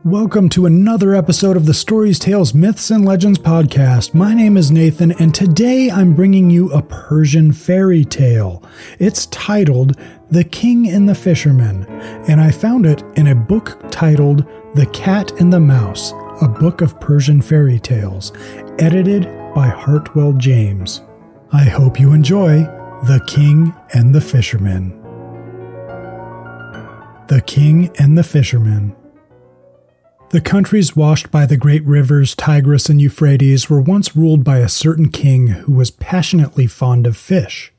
Welcome to another episode of the Stories, Tales, Myths, and Legends podcast. My name is Nathan, and today I'm bringing you a Persian fairy tale. It's titled The King and the Fisherman, and I found it in a book titled The Cat and the Mouse, a book of Persian fairy tales, edited by Hartwell James. I hope you enjoy The King and the Fisherman. The King and the Fisherman. The countries washed by the great rivers Tigris and Euphrates were once ruled by a certain king who was passionately fond of fish.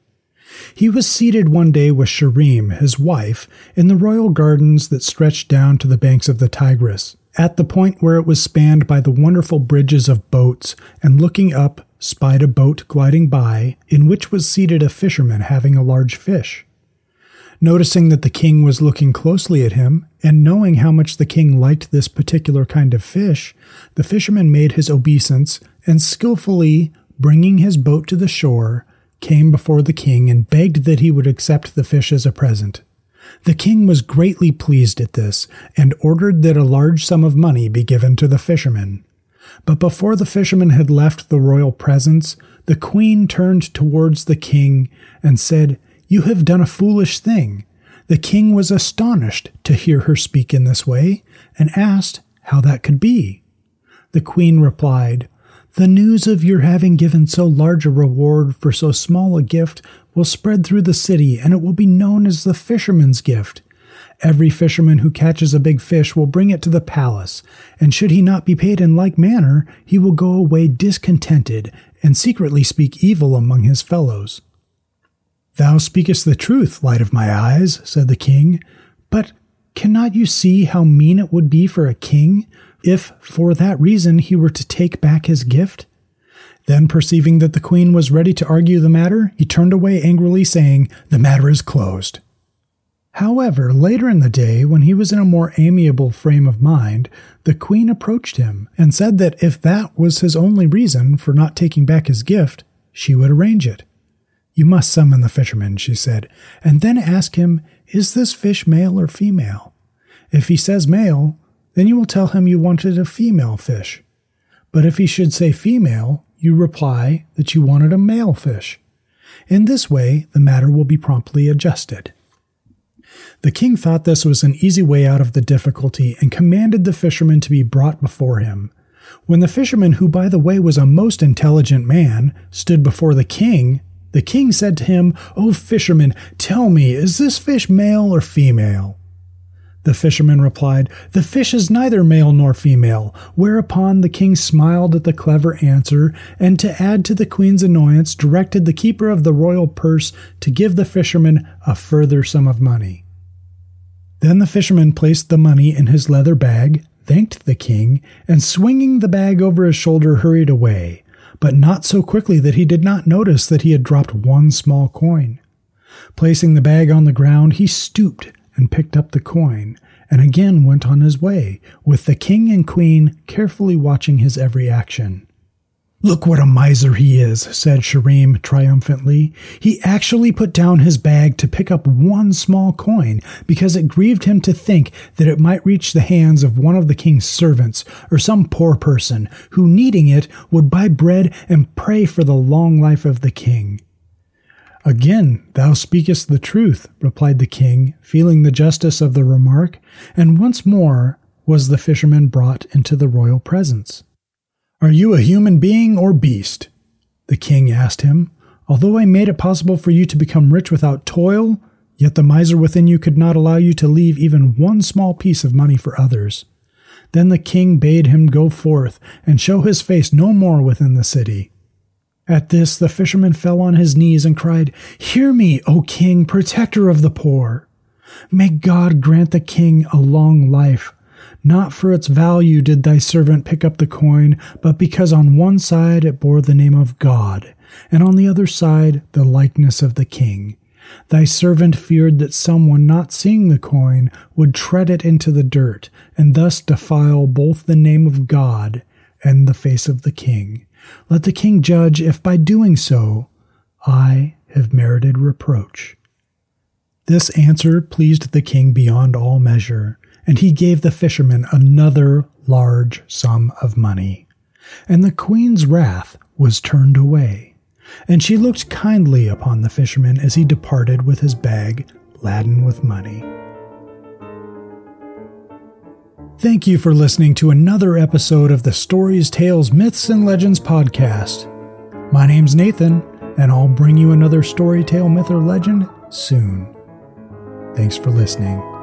He was seated one day with Shirem, his wife, in the royal gardens that stretched down to the banks of the Tigris, at the point where it was spanned by the wonderful bridges of boats, and looking up, spied a boat gliding by, in which was seated a fisherman having a large fish. Noticing that the king was looking closely at him, and knowing how much the king liked this particular kind of fish, the fisherman made his obeisance, and skillfully, bringing his boat to the shore, came before the king and begged that he would accept the fish as a present. The king was greatly pleased at this, and ordered that a large sum of money be given to the fisherman. But before the fisherman had left the royal presence, the queen turned towards the king and said, "You have done a foolish thing." The king was astonished to hear her speak in this way, and asked how that could be. The queen replied, "The news of your having given so large a reward for so small a gift will spread through the city, and it will be known as the fisherman's gift. Every fisherman who catches a big fish will bring it to the palace, and should he not be paid in like manner, he will go away discontented, and secretly speak evil among his fellows." "Thou speakest the truth, light of my eyes," said the king, "but cannot you see how mean it would be for a king, if for that reason he were to take back his gift?" Then, perceiving that the queen was ready to argue the matter, he turned away angrily, saying, "The matter is closed." However, later in the day, when he was in a more amiable frame of mind, the queen approached him, and said that if that was his only reason for not taking back his gift, she would arrange it. "You must summon the fisherman," she said, "and then ask him, 'Is this fish male or female?' If he says male, then you will tell him you wanted a female fish. But if he should say female, you reply that you wanted a male fish. In this way, the matter will be promptly adjusted." The king thought this was an easy way out of the difficulty, and commanded the fisherman to be brought before him. When the fisherman, who by the way was a most intelligent man, stood before the king said to him, "O fisherman, tell me, is this fish male or female?" The fisherman replied, "The fish is neither male nor female," whereupon the king smiled at the clever answer, and to add to the queen's annoyance, directed the keeper of the royal purse to give the fisherman a further sum of money. Then the fisherman placed the money in his leather bag, thanked the king, and swinging the bag over his shoulder hurried away, but not so quickly that he did not notice that he had dropped one small coin. Placing the bag on the ground, he stooped and picked up the coin, and again went on his way, with the king and queen carefully watching his every action. "Look what a miser he is," said Shirem triumphantly. "He actually put down his bag to pick up one small coin, because it grieved him to think that it might reach the hands of one of the king's servants, or some poor person, who, needing it, would buy bread and pray for the long life of the king." "Again, thou speakest the truth," replied the king, feeling the justice of the remark, and once more was the fisherman brought into the royal presence. "Are you a human being or beast?" the king asked him. "Although I made it possible for you to become rich without toil, yet the miser within you could not allow you to leave even one small piece of money for others." Then the king bade him go forth and show his face no more within the city. At this the fisherman fell on his knees and cried, "Hear me, O king, protector of the poor! May God grant the king a long life. Not for its value did thy servant pick up the coin, but because on one side it bore the name of God, and on the other side the likeness of the king. Thy servant feared that someone, not seeing the coin, would tread it into the dirt, and thus defile both the name of God and the face of the king. Let the king judge if by doing so I have merited reproach." This answer pleased the king beyond all measure, and he gave the fisherman another large sum of money. And the queen's wrath was turned away, and she looked kindly upon the fisherman as he departed with his bag laden with money. Thank you for listening to another episode of the Stories, Tales, Myths, and Legends podcast. My name's Nathan, and I'll bring you another story, tale, myth, or legend soon. Thanks for listening.